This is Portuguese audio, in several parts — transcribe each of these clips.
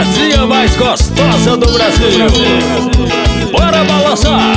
melodia mais gostosa do Brasil. Bora balançar!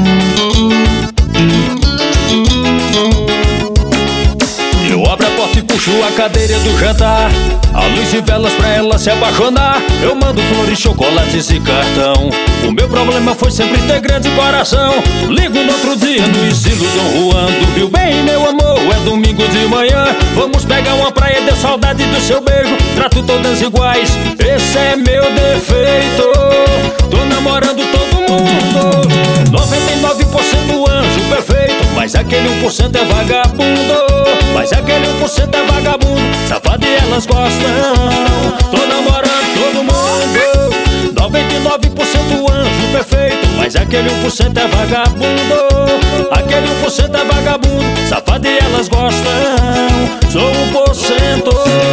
Eu abro a porta e puxo a cadeira do jantar, a luz e velas pra ela se apaixonar. Eu mando flores, chocolates e cartão. O meu problema foi sempre ter grande coração. Ligo no outro dia no estilo Dom Juan. Dormiu bem, meu amor, é domingo de manhã. Vamos pegar uma praia, deu saudade do seu beijo. Trato todas iguais, esse é meu defeito. Tô namorando todo mundo, 99% anjo perfeito, mas aquele 1% é vagabundo. Mas aquele 1% é vagabundo, safado e elas gostam. Tô namorando todo mundo, 99% anjo perfeito, mas aquele 1% é vagabundo. Aquele 1% é vagabundo, safado e elas gostam. Sou 1%.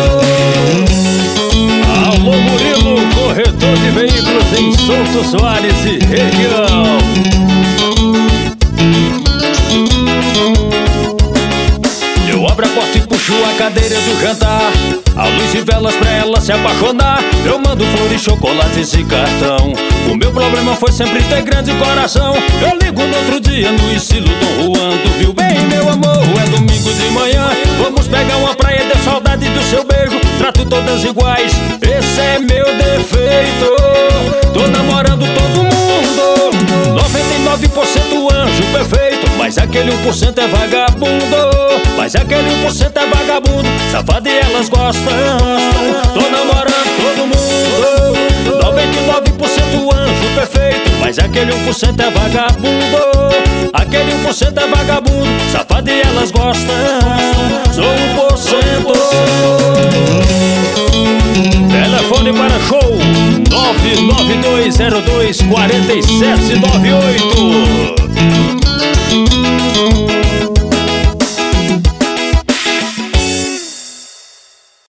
Alô Murilo, corretor de veículos em Souto Soares e região. Eu abro a porta e puxo a cadeira do jantar, a luz e velas pra ela se apaixonar. Eu mando flores, chocolates e cartão. O meu problema foi sempre ter grande coração. Eu ligo no outro dia no estilo Dom Juan. Dormiu bem, meu amor, é domingo de manhã. Vamos pegar uma praia, deu saudade do seu beijo. Trato todas iguais, esse é meu defeito. Tô namorando todo mundo, 99% anjo perfeito, mas aquele 1% é vagabundo. Mas aquele 1% é vagabundo, safado e elas gostam. Tô namorando todo mundo, 99% anjo perfeito, mas aquele 1% é vagabundo. Aquele 1% é vagabundo, safado e elas gostam. Sou 1%. Telefone para show 992024798.